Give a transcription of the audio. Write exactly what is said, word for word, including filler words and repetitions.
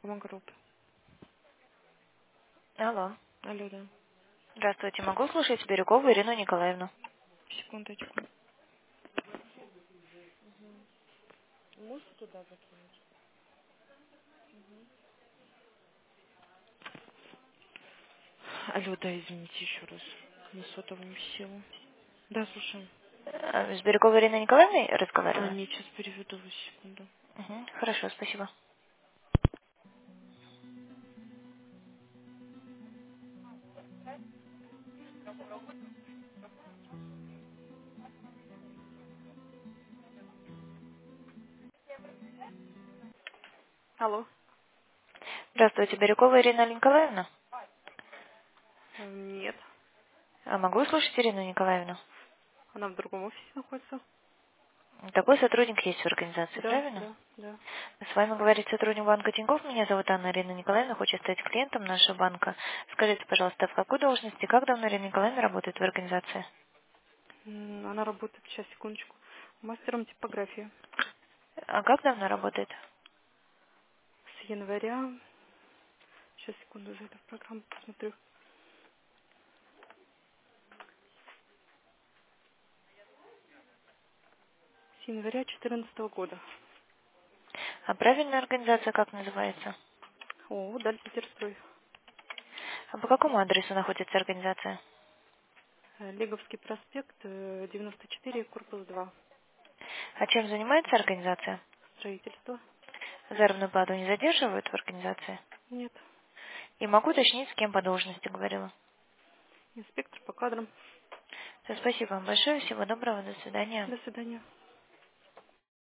Групп. Алло. Алло, да. Здравствуйте. Могу слушать Бирюкову Ирину Николаевну? Секундочку. Можете туда закинуть? Алло, да, извините еще раз. На сотовом села. Да, слушаю. Э, С Бирюковой Ириной Николаевной А, разговариваю? нет, сейчас переведу вас секунду. Угу. Хорошо, спасибо. Алло. Здравствуйте. Бирюкова Ирина Николаевна? Э, Нет. А могу слушать Ирину Николаевну? Она в другом офисе находится. Такой сотрудник есть в организации, Да, правильно? да, да. С вами говорит сотрудник банка Тинькофф. Меня зовут Анна. Ирина Николаевна хочет стать клиентом нашего банка. Скажите, пожалуйста, в какой должности, как давно Ирина Николаевна работает в организации? М, Она работает, сейчас, секундочку, мастером типографии. А как давно работает? С января, сейчас, секунду, зайду в программу, посмотрю. С января две тысячи четырнадцатого года. А правильная организация как называется? О, Даль Питерстрой. А по какому адресу находится организация? Э, Лиговский проспект, э, девяносто четыре, корпус два. А чем занимается организация? Строительство. Заработную плату не задерживают в организации? Нет. И могу уточнить, с кем по должности говорила. Инспектор по кадрам. Всё, спасибо вам большое, всего доброго, до свидания. До свидания.